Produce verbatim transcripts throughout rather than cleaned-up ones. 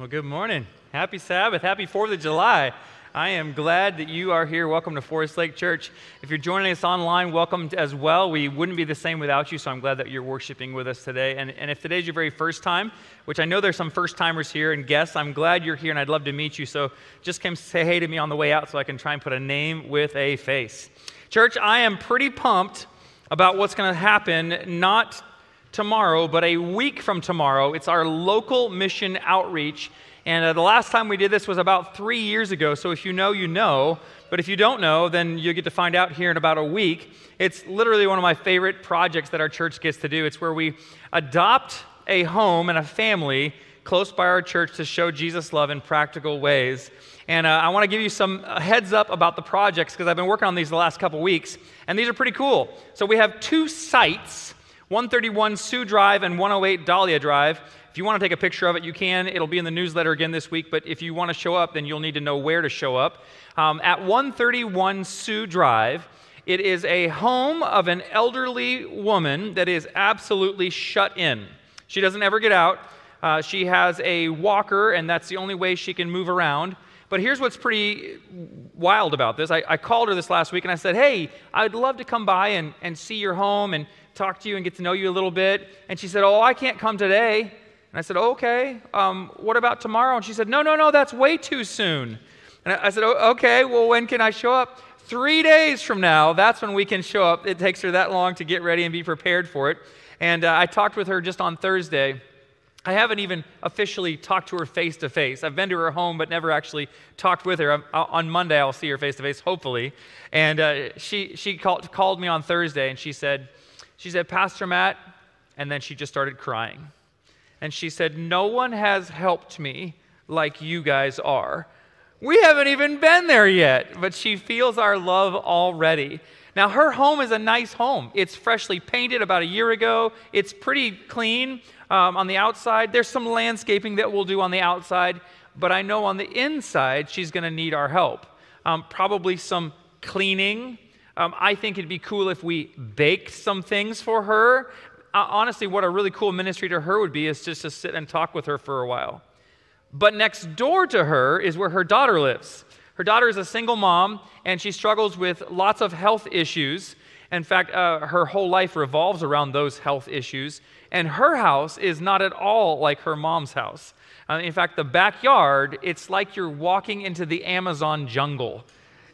Well, good morning. Happy Sabbath. Happy fourth of July. I am glad that you are here. Welcome to Forest Lake Church. If you're joining us online, welcome as well. We wouldn't be the same without you, so I'm glad that you're worshiping with us today. And, and if today's your very first time, which I know there's some first-timers here and guests, I'm glad you're here and I'd love to meet you. So just come say hey to me on the way out so I can try and put a name with a face. Church, I am pretty pumped about what's going to happen, not tomorrow, but a week from tomorrow. It's our local mission outreach. And uh, the last time we did this was about three years ago, so if you know, you know. But if you don't know, then you get to find out here in about a week. It's literally one of my favorite projects that our church gets to do. It's where we adopt a home and a family close by our church to show Jesus' love in practical ways. And uh, I want to give you some heads up about the projects because I've been working on these the last couple weeks, and these are pretty cool. So we have two sites, one thirty-one Sioux Drive and one oh eight Dahlia Drive. If you want to take a picture of it, you can. It'll be in the newsletter again this week, but if you want to show up, then you'll need to know where to show up. Um, at one thirty-one Sioux Drive, it is a home of an elderly woman that is absolutely shut in. She doesn't ever get out. Uh, she has a walker, and that's the only way she can move around. But here's what's pretty wild about this. I, I called her this last week, and I said, hey, I'd love to come by and, and see your home and talk to you and get to know you a little bit. And she said, oh, I can't come today. And I said, oh, okay, um, what about tomorrow? And she said, no, no, no, that's way too soon. And I said, oh, okay, well, when can I show up? Three days from now, that's when we can show up. It takes her that long to get ready and be prepared for it. And uh, I talked with her just on Thursday. I haven't even officially talked to her face-to-face. I've been to her home, but never actually talked with her. I'll, on Monday, I'll see her face-to-face, hopefully. And uh, she she called, called me on Thursday, and she said, she said, Pastor Matt, and then she just started crying. And she said, no one has helped me like you guys are. We haven't even been there yet, but she feels our love already. Now, her home is a nice home. It's freshly painted about a year ago. It's pretty clean um, on the outside. There's some landscaping that we'll do on the outside, but I know on the inside, she's going to need our help. Um, probably some cleaning. Um, I think it'd be cool if we baked some things for her. Uh, honestly, what a really cool ministry to her would be is just to sit and talk with her for a while. But next door to her is where her daughter lives. Her daughter is a single mom, and she struggles with lots of health issues. In fact, uh, her whole life revolves around those health issues. And her house is not at all like her mom's house. Uh, in fact, the backyard, it's like you're walking into the Amazon jungle.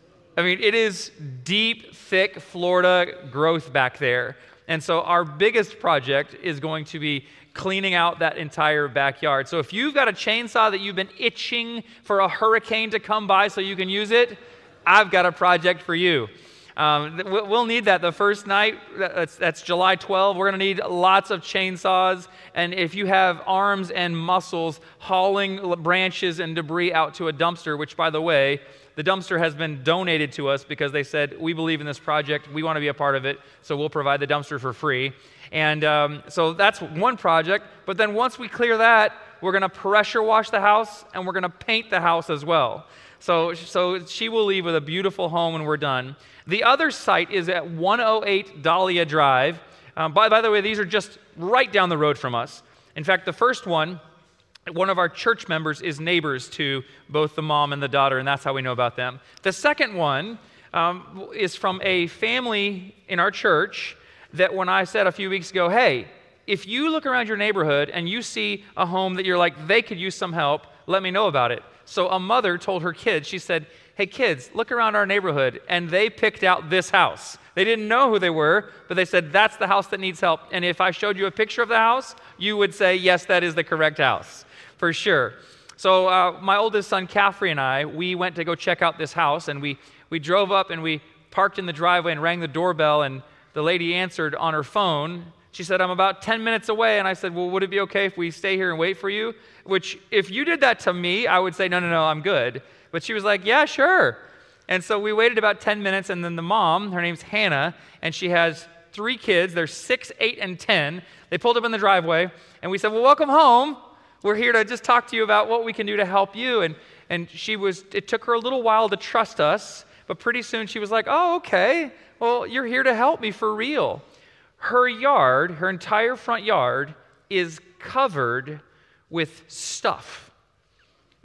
I mean, it is deep, thick Florida growth back there. And so our biggest project is going to be cleaning out that entire backyard. So if you've got a chainsaw that you've been itching for a hurricane to come by so you can use it, I've got a project for you. Um, we'll need that the first night. That's, that's July twelfth. We're going to need lots of chainsaws. And if you have arms and muscles hauling branches and debris out to a dumpster, which, by the way, the dumpster has been donated to us because they said, we believe in this project, we want to be a part of it, so we'll provide the dumpster for free. And um, so that's one project. But then once we clear that, we're going to pressure wash the house, and we're going to paint the house as well. So, so she will leave with a beautiful home when we're done. The other site is at one oh eight Dahlia Drive. Um, by, by the way, these are just right down the road from us. In fact, the first one, one of our church members is neighbors to both the mom and the daughter, and that's how we know about them. The second one um, is from a family in our church that when I said a few weeks ago, hey, if you look around your neighborhood and you see a home that you're like, they could use some help, let me know about it. So a mother told her kids, she said, hey kids, look around our neighborhood, and they picked out this house. They didn't know who they were, but they said, that's the house that needs help. And if I showed you a picture of the house, you would say, yes, that is the correct house. For sure. So uh, my oldest son, Caffrey, and I, we went to go check out this house, and we, we drove up, and we parked in the driveway and rang the doorbell, and the lady answered on her phone. She said, I'm about ten minutes away, and I said, well, would it be okay if we stay here and wait for you? Which, if you did that to me, I would say, no, no, no, I'm good. But she was like, yeah, sure. And so we waited about ten minutes, and then the mom, her name's Hannah, and she has three kids. They're six, eight, and ten. They pulled up in the driveway, and we said, well, welcome home. We're here to just talk to you about what we can do to help you. And and she was, it took her a little while to trust us, but pretty soon she was like, oh, okay, well, you're here to help me for real. Her yard, her entire front yard, is covered with stuff.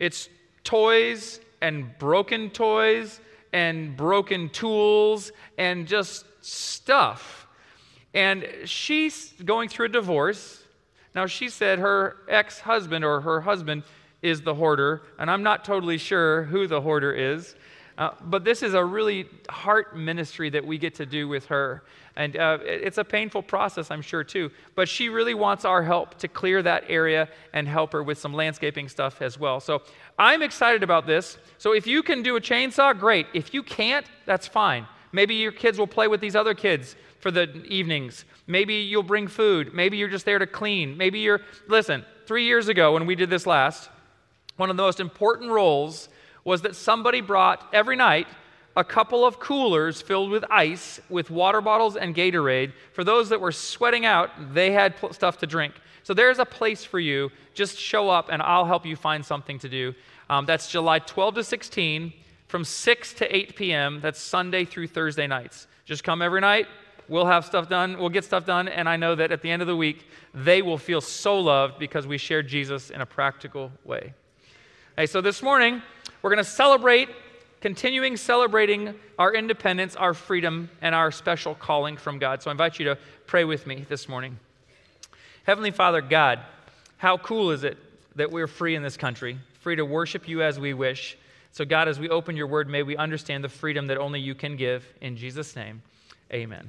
It's toys and broken toys and broken tools and just stuff. And she's going through a divorce. Now, she said her ex-husband or her husband is the hoarder, and I'm not totally sure who the hoarder is. Uh, but this is a really heart ministry that we get to do with her. And uh, it's a painful process, I'm sure, too. But she really wants our help to clear that area and help her with some landscaping stuff as well. So I'm excited about this. So if you can do a chainsaw, great. If you can't, that's fine. Maybe your kids will play with these other kids for the evenings. Maybe you'll bring food. Maybe you're just there to clean. Maybe you're, listen, three years ago when we did this last, one of the most important roles was that somebody brought every night a couple of coolers filled with ice with water bottles and Gatorade. For those that were sweating out, they had pl- stuff to drink. So there's a place for you. Just show up and I'll help you find something to do. Um, that's July twelfth to sixteenth from six to eight p.m. That's Sunday through Thursday nights. Just come every night. We'll have stuff done. We'll get stuff done. And I know that at the end of the week, they will feel so loved because we shared Jesus in a practical way. Hey, so this morning, we're going to celebrate, continuing celebrating our independence, our freedom, and our special calling from God. So I invite you to pray with me this morning. Heavenly Father, God, how cool is it that we're free in this country, free to worship you as we wish. So God, as we open your word, may we understand the freedom that only you can give. In Jesus' name, amen.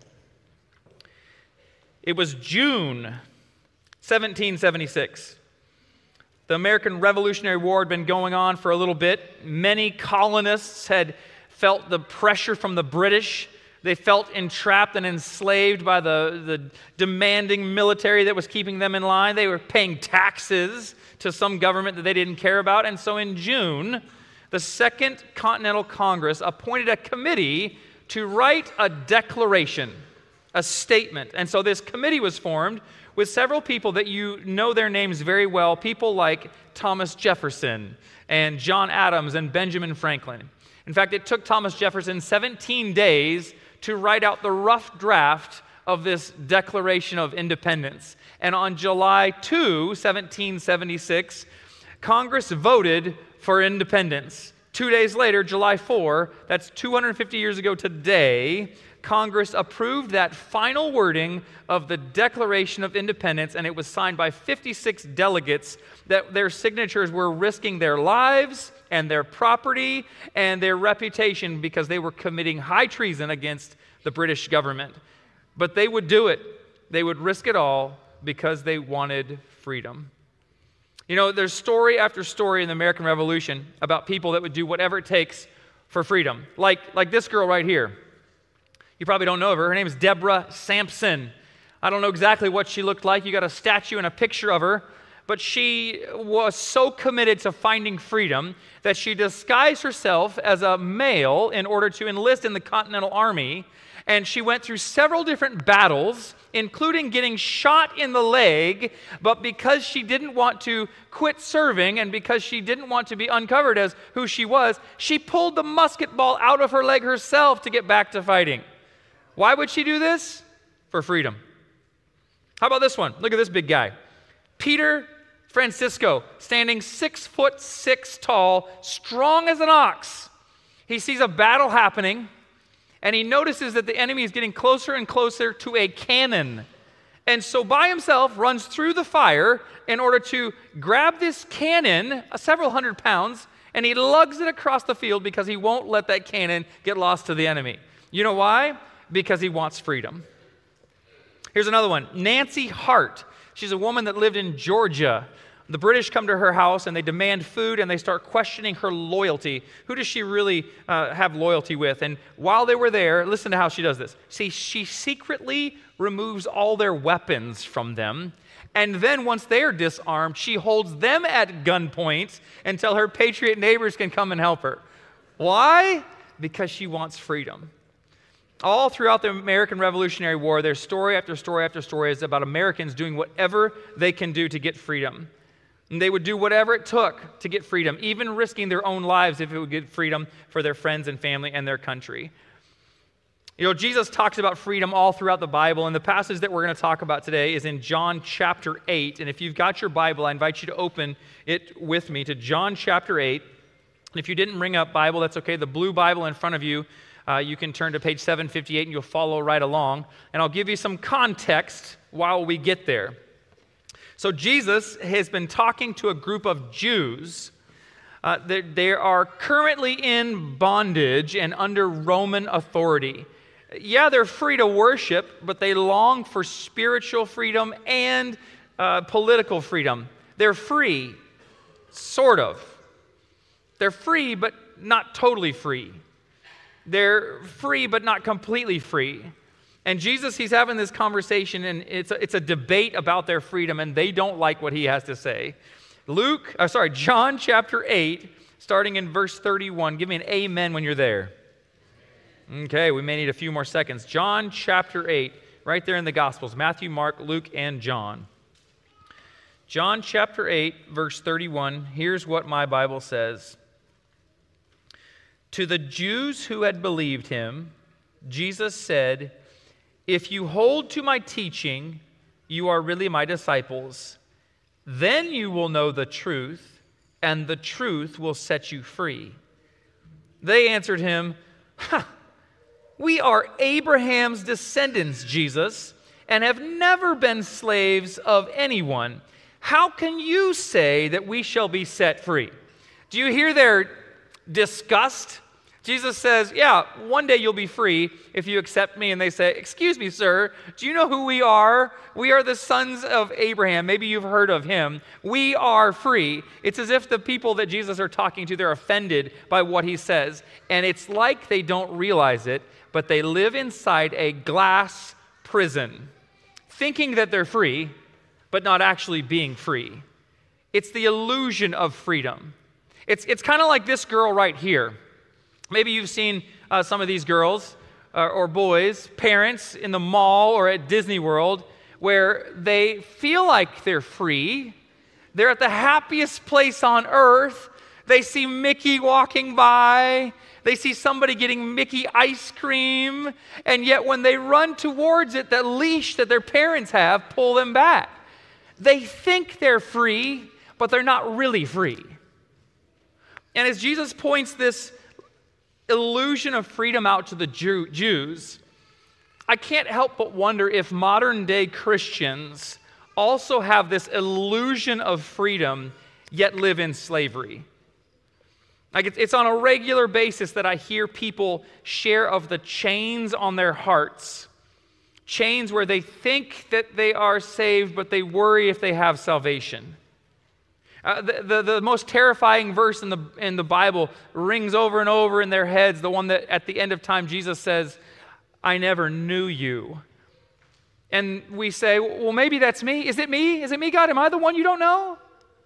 It was June seventeen seventy-six. The American Revolutionary War had been going on for a little bit. Many colonists had felt the pressure from the British. They felt entrapped and enslaved by the, the demanding military that was keeping them in line. They were paying taxes to some government that they didn't care about. And so in June, the Second Continental Congress appointed a committee to write a declaration, a statement. And so this committee was formed with several people that you know their names very well, people like Thomas Jefferson and John Adams and Benjamin Franklin. In fact, it took Thomas Jefferson seventeen days to write out the rough draft of this Declaration of Independence. And on July second, seventeen seventy-six, Congress voted for independence. Two days later, July fourth, that's two hundred fifty years ago today, Congress approved that final wording of the Declaration of Independence, and it was signed by fifty-six delegates that their signatures were risking their lives and their property and their reputation because they were committing high treason against the British government. But they would do it. They would risk it all because they wanted freedom. You know, there's story after story in the American Revolution about people that would do whatever it takes for freedom. Like, like this girl right here. You probably don't know of her. Her name is Deborah Sampson. I don't know exactly what she looked like. You got a statue and a picture of her. But she was so committed to finding freedom that she disguised herself as a male in order to enlist in the Continental Army. And she went through several different battles, including getting shot in the leg. But because she didn't want to quit serving and because she didn't want to be uncovered as who she was, she pulled the musket ball out of her leg herself to get back to fighting. Why would she do this? For freedom. How about this one? Look at this big guy. Peter Francisco, standing six foot six tall, strong as an ox. He sees a battle happening, and he notices that the enemy is getting closer and closer to a cannon. And so by himself runs through the fire in order to grab this cannon, uh, several hundred pounds, and he lugs it across the field because he won't let that cannon get lost to the enemy. You know why? Because he wants freedom. Here's another one. Nancy Hart. She's a woman that lived in Georgia. The British come to her house and they demand food and they start questioning her loyalty. Who does she really uh, have loyalty with? And while they were there, listen to how she does this. See, she secretly removes all their weapons from them. And then once they are disarmed, she holds them at gunpoint until her patriot neighbors can come and help her. Why? Because she wants freedom. All throughout the American Revolutionary War, there's story after story after story is about Americans doing whatever they can do to get freedom. And they would do whatever it took to get freedom, even risking their own lives if it would get freedom for their friends and family and their country. You know, Jesus talks about freedom all throughout the Bible, and the passage that we're going to talk about today is in John chapter eight. And if you've got your Bible, I invite you to open it with me to John chapter eight. And if you didn't bring up Bible, that's okay. The blue Bible in front of you, uh, you can turn to page seven fifty-eight and you'll follow right along. And I'll give you some context while we get there. So Jesus has been talking to a group of Jews. Uh, they, they are currently in bondage and under Roman authority. Yeah, they're free to worship, but they long for spiritual freedom and uh, political freedom. They're free, sort of. They're free, but not totally free. They're free, but not completely free. And Jesus, he's having this conversation, and it's a, it's a debate about their freedom, and they don't like what he has to say. Luke, uh, sorry, John chapter eight, starting in verse thirty-one. Give me an amen when you're there. Okay, we may need a few more seconds. John chapter eight, right there in the Gospels. Matthew, Mark, Luke, and John. John chapter eight, verse thirty-one. Here's what my Bible says. To the Jews who had believed him, Jesus said, "If you hold to my teaching, you are really my disciples. Then you will know the truth, and the truth will set you free." They answered him, "Ha! We are Abraham's descendants, Jesus, and have never been slaves of anyone. How can you say that we shall be set free?" Do you hear their disgust? Jesus says, yeah, one day you'll be free if you accept me. And they say, "Excuse me, sir, do you know who we are? We are the sons of Abraham. Maybe you've heard of him. We are free." It's as if the people that Jesus are talking to, they're offended by what he says. And it's like they don't realize it, but they live inside a glass prison, thinking that they're free, but not actually being free. It's the illusion of freedom. It's, it's kind of like this girl right here. Maybe you've seen uh, some of these girls uh, or boys, parents in the mall or at Disney World, where they feel like they're free. They're at the happiest place on earth. They see Mickey walking by. They see somebody getting Mickey ice cream. And yet when they run towards it, that leash that their parents have pull them back. They think they're free, but they're not really free. And as Jesus points this illusion of freedom out to the Jew- Jews, I can't help but wonder if modern day Christians also have this illusion of freedom, yet live in slavery. Like it's, it's on a regular basis that I hear people share of the chains on their hearts. Chains where they think that they are saved, but they worry if they have salvation. Uh, the, the, the most terrifying verse in the, in the Bible rings over and over in their heads, the one that at the end of time Jesus says, "I never knew you." And we say, well, maybe that's me. Is it me? Is it me, God? Am I the one you don't know?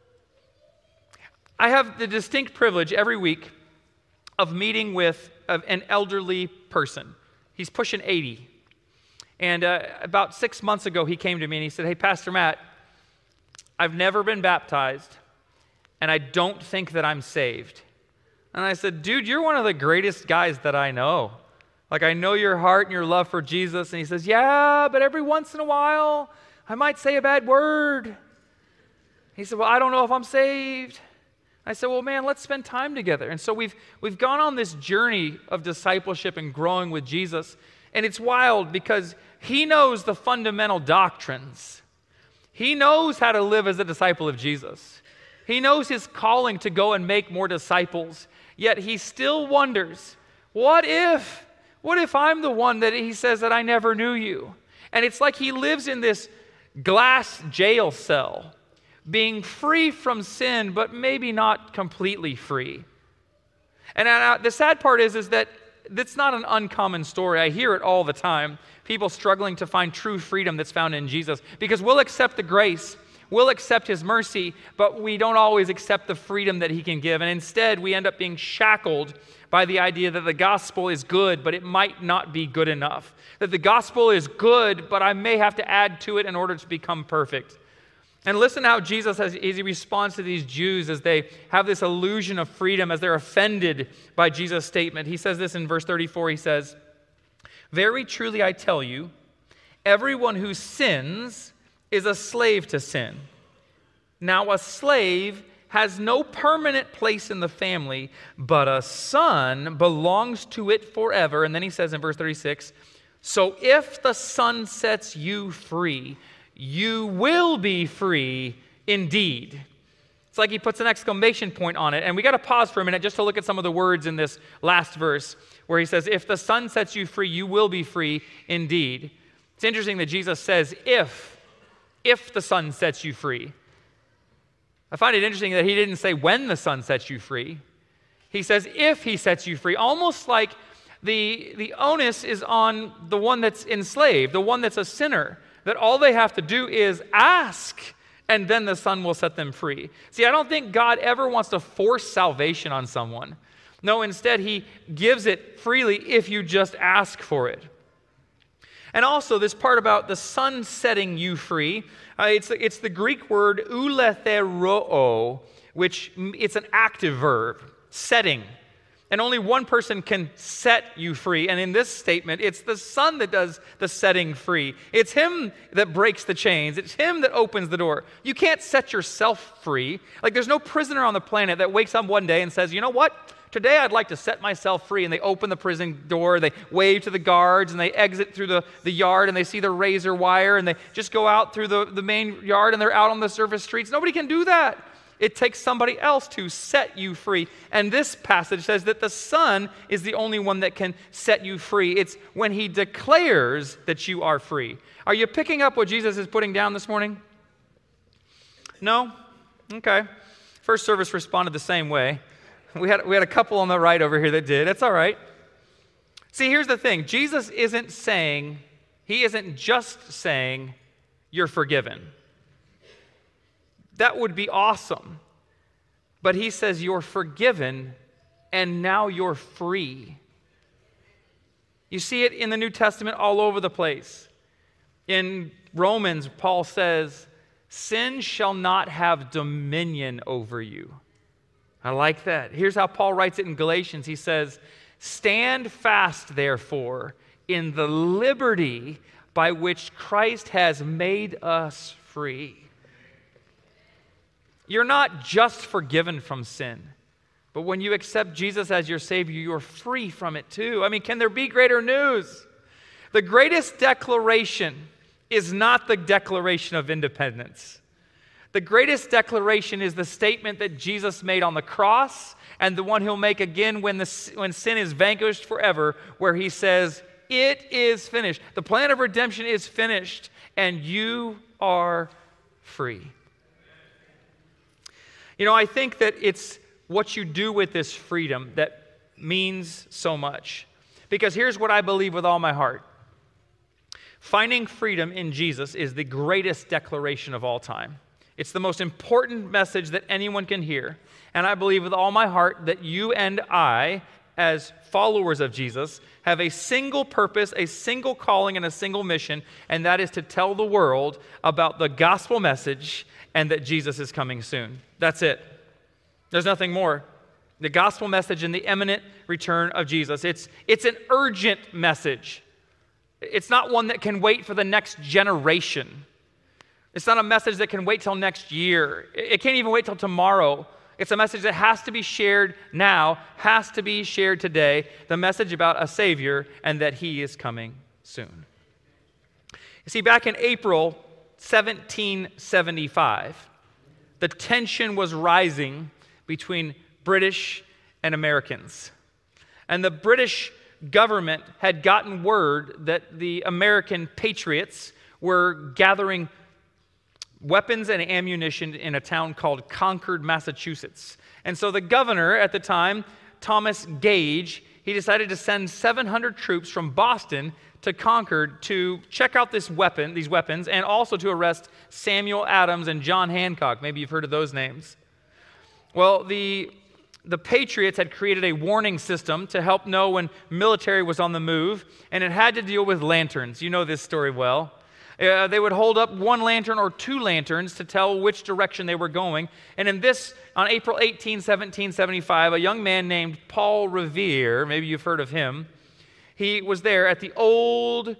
I have the distinct privilege every week of meeting with an elderly person. He's pushing eighty. And uh, about six months ago, he came to me and he said, "Hey, Pastor Matt, I've never been baptized, and I don't think that I'm saved." And I said, "Dude, you're one of the greatest guys that I know. Like, I know your heart and your love for Jesus." And he says, "Yeah, but every once in a while, I might say a bad word." He said, "Well, I don't know if I'm saved." I said, "Well, man, let's spend time together." And so we've we've gone on this journey of discipleship and growing with Jesus. And it's wild because he knows the fundamental doctrines. He knows how to live as a disciple of Jesus. He knows his calling to go and make more disciples. Yet he still wonders, what if, what if I'm the one that he says that I never knew you? And it's like he lives in this glass jail cell, being free from sin, but maybe not completely free. And uh, the sad part is, is that that's not an uncommon story. I hear it all the time. People struggling to find true freedom that's found in Jesus. Because we'll accept the grace, we'll accept his mercy, but we don't always accept the freedom that he can give. And instead, we end up being shackled by the idea that the gospel is good, but it might not be good enough. That the gospel is good, but I may have to add to it in order to become perfect. And listen how Jesus, has, as he responds to these Jews as they have this illusion of freedom, as they're offended by Jesus' statement. He says this in verse thirty-four. He says, Very truly I tell you, everyone who sins is a slave to sin. Now a slave has no permanent place in the family, but a son belongs to it forever. And then he says in verse thirty-six, so if the Son sets you free, you will be free indeed. It's like he puts an exclamation point on it. And we got to pause for a minute just to look at some of the words in this last verse where he says, if the Son sets you free, you will be free indeed. It's interesting that Jesus says, if, if the Son sets you free. I find it interesting that he didn't say when the Son sets you free. He says, if he sets you free, almost like the, the onus is on the one that's enslaved, the one that's a sinner, that all they have to do is ask, and then the Son will set them free. See, I don't think God ever wants to force salvation on someone. No, instead, he gives it freely if you just ask for it. And also, this part about the Son setting you free, uh, it's, it's the Greek word uletheroo, which it's an active verb, setting. And only one person can set you free. And in this statement, it's the Son that does the setting free. It's him that breaks the chains. It's him that opens the door. You can't set yourself free. Like there's no prisoner on the planet that wakes up one day and says, you know what? Today I'd like to set myself free. And they open the prison door, they wave to the guards, and they exit through the, the yard, and they see the razor wire, and they just go out through the, the main yard, and they're out on the surface streets. Nobody can do that. It takes somebody else to set you free. And this passage says that the Son is the only one that can set you free. It's when he declares that you are free. Are you picking up what Jesus is putting down this morning? No? Okay. First service responded the same way. We had, we had a couple on the right over here that did. It's all right. See, here's the thing. Jesus isn't saying, he isn't just saying, you're forgiven. That would be awesome. But he says you're forgiven and now you're free. You see it in the New Testament all over the place. In Romans, Paul says, sin shall not have dominion over you. I like that. Here's how Paul writes it in Galatians. He says, stand fast, therefore, in the liberty by which Christ has made us free. You're not just forgiven from sin, but when you accept Jesus as your Savior, you're free from it too. I mean, can there be greater news? The greatest declaration is not the Declaration of Independence. The greatest declaration is the statement that Jesus made on the cross and the one he'll make again when, the, when sin is vanquished forever, where he says, it is finished. The plan of redemption is finished, and you are free. You know, I think that it's what you do with this freedom that means so much. Because here's what I believe with all my heart. Finding freedom in Jesus is the greatest declaration of all time. It's the most important message that anyone can hear. And I believe with all my heart that you and I, as followers of Jesus, have a single purpose, a single calling, and a single mission, and that is to tell the world about the gospel message and that Jesus is coming soon. That's it. There's nothing more. The gospel message and the imminent return of Jesus. It's, it's an urgent message. It's not one that can wait for the next generation. It's not a message that can wait till next year. It can't even wait till tomorrow. It's a message that has to be shared now, has to be shared today. The message about a Savior and that He is coming soon. You see, back in April seventeen seventy-five, the tension was rising between British and Americans. And the British government had gotten word that the American patriots were gathering weapons and ammunition in a town called Concord, Massachusetts. And so the governor at the time, Thomas Gage, he decided to send seven hundred troops from Boston to Concord to check out this weapon, these weapons, and also to arrest Samuel Adams and John Hancock. Maybe you've heard of those names. Well, the, the Patriots had created a warning system to help know when military was on the move, and it had to deal with lanterns. You know this story well. Uh, they would hold up one lantern or two lanterns to tell which direction they were going. And in this, on April eighteenth, seventeen seventy-five, a young man named Paul Revere, maybe you've heard of him, he was there at the old,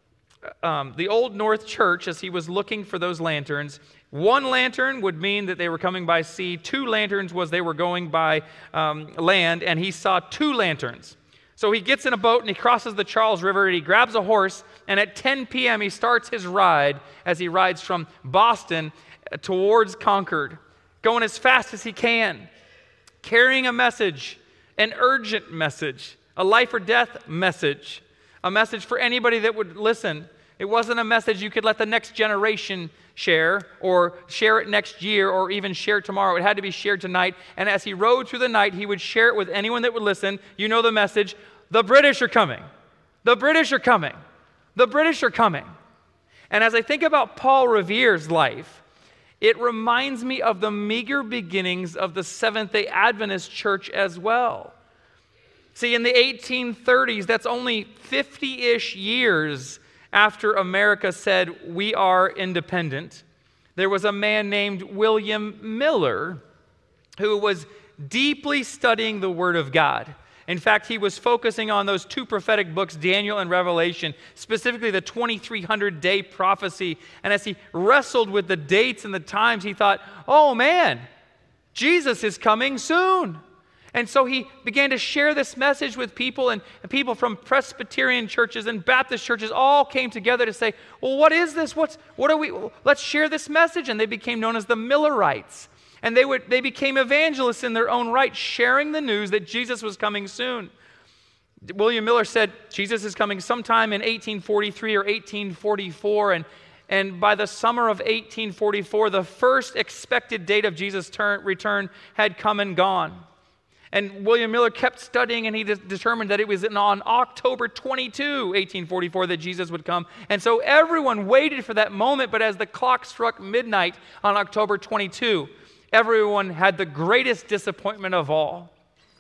um, the old North Church as he was looking for those lanterns. One lantern would mean that they were coming by sea. Two lanterns was they were going by um, land, and he saw two lanterns. So he gets in a boat and he crosses the Charles River and he grabs a horse, and at ten p.m. he starts his ride as he rides from Boston towards Concord, going as fast as he can, carrying a message, an urgent message, a life or death message, a message for anybody that would listen. It wasn't a message you could let the next generation share or share it next year or even share it tomorrow. It had to be shared tonight. And as he rode through the night, he would share it with anyone that would listen. You know the message. The British are coming. The British are coming. The British are coming. And as I think about Paul Revere's life, it reminds me of the meager beginnings of the Seventh-day Adventist Church as well. See, in the eighteen thirties, that's only fifty-ish years after America said, we are independent, there was a man named William Miller who was deeply studying the Word of God. In fact, he was focusing on those two prophetic books, Daniel and Revelation, specifically the twenty-three hundred day prophecy. And as he wrestled with the dates and the times, he thought, oh man, Jesus is coming soon. And so he began to share this message with people, and, and people from Presbyterian churches and Baptist churches all came together to say, well, what is this? What's, what are we? Let's share this message. And they became known as the Millerites. And they would they became evangelists in their own right, sharing the news that Jesus was coming soon. William Miller said Jesus is coming sometime in eighteen forty-three or eighteen forty-four, and, and by the summer of eighteen forty-four, the first expected date of Jesus' turn, return had come and gone. And William Miller kept studying, and he de- determined that it was on October twenty-second, eighteen forty-four, that Jesus would come. And so everyone waited for that moment, but as the clock struck midnight on October twenty-second, everyone had the greatest disappointment of all.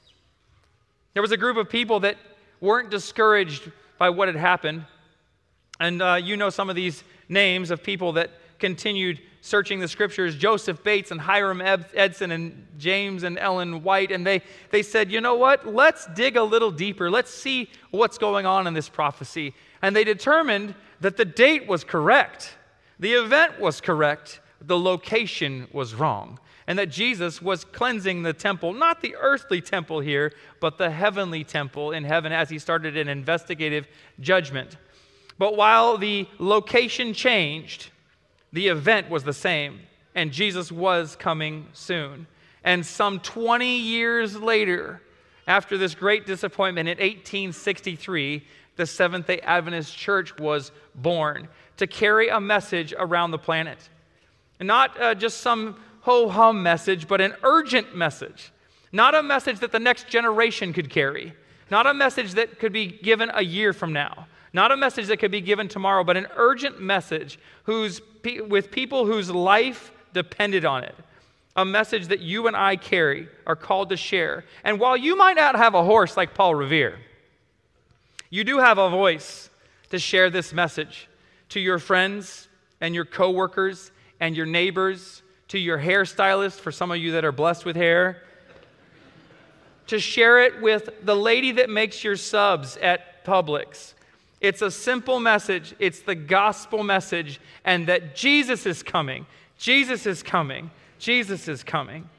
There was a group of people that weren't discouraged by what had happened. And uh, you know some of these names of people that continued searching the scriptures: Joseph Bates and Hiram Edson and James and Ellen White. And they, they said, you know what? Let's dig a little deeper. Let's see what's going on in this prophecy. And they determined that the date was correct. The event was correct. The location was wrong. And that Jesus was cleansing the temple, not the earthly temple here, but the heavenly temple in heaven, as he started an investigative judgment. But while the location changed, the event was the same, and Jesus was coming soon. And some twenty years later, after this great disappointment in eighteen sixty-three, the Seventh-day Adventist Church was born to carry a message around the planet. And not uh, just some ho-hum message, but an urgent message. Not a message that the next generation could carry. Not a message that could be given a year from now. Not a message that could be given tomorrow, but an urgent message whose, with people whose life depended on it. A message that you and I carry, are called to share. And while you might not have a horse like Paul Revere, you do have a voice to share this message to your friends and your coworkers and your neighbors, to your hairstylist, for some of you that are blessed with hair, to share it with the lady that makes your subs at Publix. It's a simple message. It's the gospel message, and that Jesus is coming. Jesus is coming. Jesus is coming.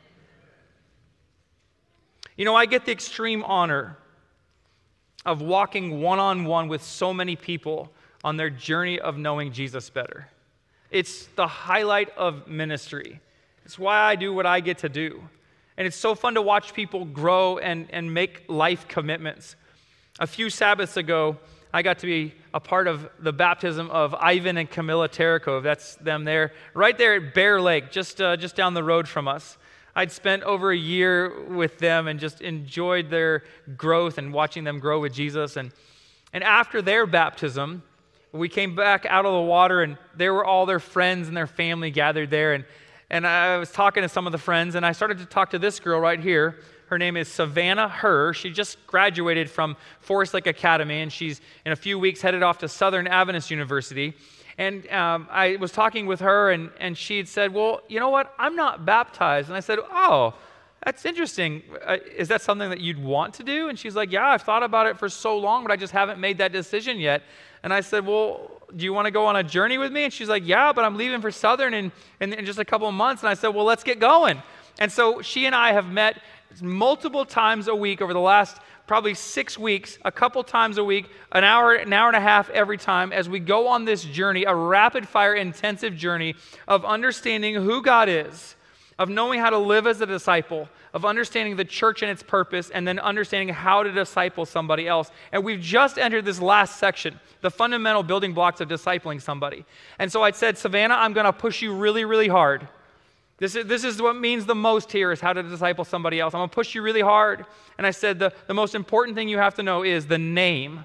You know, I get the extreme honor of walking one-on-one with so many people on their journey of knowing Jesus better. It's the highlight of ministry. It's why I do what I get to do. And it's so fun to watch people grow and, and make life commitments. A few Sabbaths ago, I got to be a part of the baptism of Ivan and Camilla Terakov. That's them there, right there at Bear Lake, just, uh, just down the road from us. I'd spent over a year with them and just enjoyed their growth and watching them grow with Jesus. And, and after their baptism, we came back out of the water, and there were all their friends and their family gathered there. And, and I was talking to some of the friends, and I started to talk to this girl right here. Her name is Savannah Herr. She just graduated from Forest Lake Academy, and she's in a few weeks headed off to Southern Adventist University. And um, I was talking with her, and, and she had said, well, you know what? I'm not baptized. And I said, oh, that's interesting. Uh, is that something that you'd want to do? And she's like, yeah, I've thought about it for so long, but I just haven't made that decision yet. And I said, well, do you want to go on a journey with me? And she's like, yeah, but I'm leaving for Southern in, in, in just a couple of months. And I said, well, let's get going. And so she and I have met multiple times a week over the last probably six weeks, a couple times a week, an hour, an hour and a half every time as we go on this journey, a rapid-fire, intensive journey of understanding who God is, of knowing how to live as a disciple, of understanding the church and its purpose, and then understanding how to disciple somebody else. And we've just entered this last section, the fundamental building blocks of discipling somebody. And so I said, Savannah, I'm going to push you really, really hard. This is, this is what means the most here, is how to disciple somebody else. I'm going to push you really hard. And I said, the, the most important thing you have to know is the name.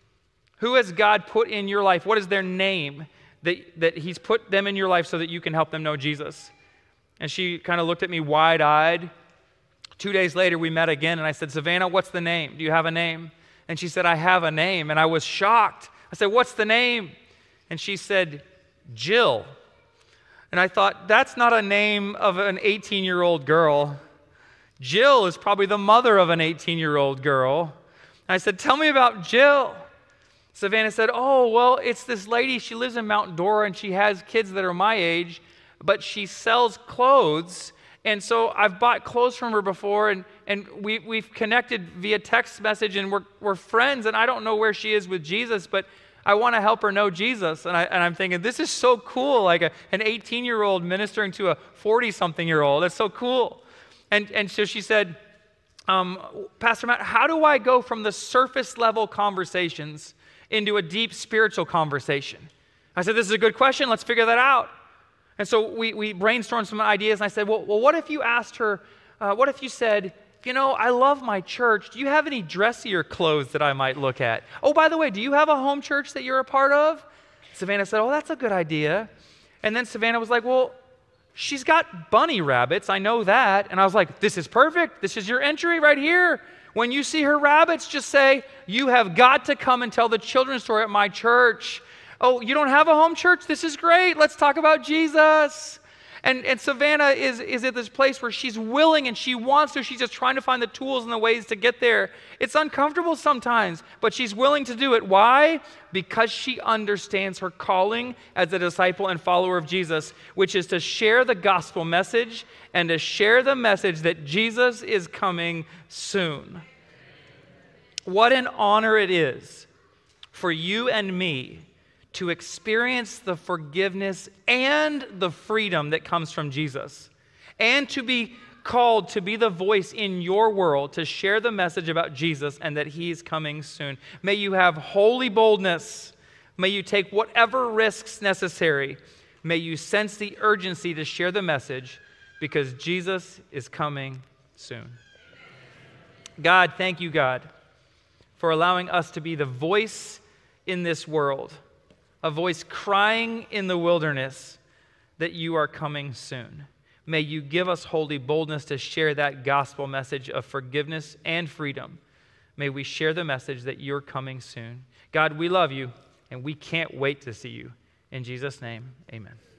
Who has God put in your life? What is their name that, that he's put them in your life so that you can help them know Jesus? And she kind of looked at me wide-eyed. Two days later, we met again, and I said, Savannah, what's the name? Do you have a name? And she said, I have a name. And I was shocked. I said, what's the name? And she said, Jill. And I thought, that's not a name of an eighteen-year-old girl. Jill is probably the mother of an eighteen-year-old girl. And I said, tell me about Jill. Savannah said, oh, well, it's this lady. She lives in Mount Dora, and she has kids that are my age, but she sells clothes. And so I've bought clothes from her before, and, and we, we've connected via text message, and we're, we're friends, and I don't know where she is with Jesus, but I want to help her know Jesus. And, I, and I'm thinking, this is so cool, like a, an eighteen-year-old ministering to a forty-something-year-old. That's so cool. And, and so she said, um, Pastor Matt, how do I go from the surface-level conversations into a deep spiritual conversation? I said, this is a good question. Let's figure that out. And so we, we brainstormed some ideas, and I said, well, well what if you asked her, uh, what if you said, you know, I love my church. Do you have any dressier clothes that I might look at? Oh, by the way, do you have a home church that you're a part of? Savannah said, oh, that's a good idea. And then Savannah was like, well, she's got bunny rabbits. I know that. And I was like, this is perfect. This is your entry right here. When you see her rabbits, just say, you have got to come and tell the children's story at my church. Oh, you don't have a home church? This is great. Let's talk about Jesus. And, and Savannah is, is at this place where she's willing and she wants to. She's just trying to find the tools and the ways to get there. It's uncomfortable sometimes, but she's willing to do it. Why? Because she understands her calling as a disciple and follower of Jesus, which is to share the gospel message and to share the message that Jesus is coming soon. What an honor it is for you and me to experience the forgiveness and the freedom that comes from Jesus, and to be called to be the voice in your world to share the message about Jesus and that he's coming soon. May you have holy boldness. May you take whatever risks necessary. May you sense the urgency to share the message because Jesus is coming soon. God, thank you, God, for allowing us to be the voice in this world, a voice crying in the wilderness that you are coming soon. May you give us holy boldness to share that gospel message of forgiveness and freedom. May we share the message that you're coming soon. God, we love you, and we can't wait to see you. In Jesus' name, amen.